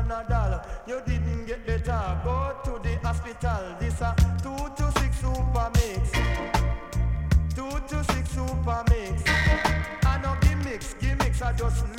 Panadol. You didn't get better, go to the hospital. This a 2 to 6 super mix. 2 to 6 super mix. I know gimmicks, I just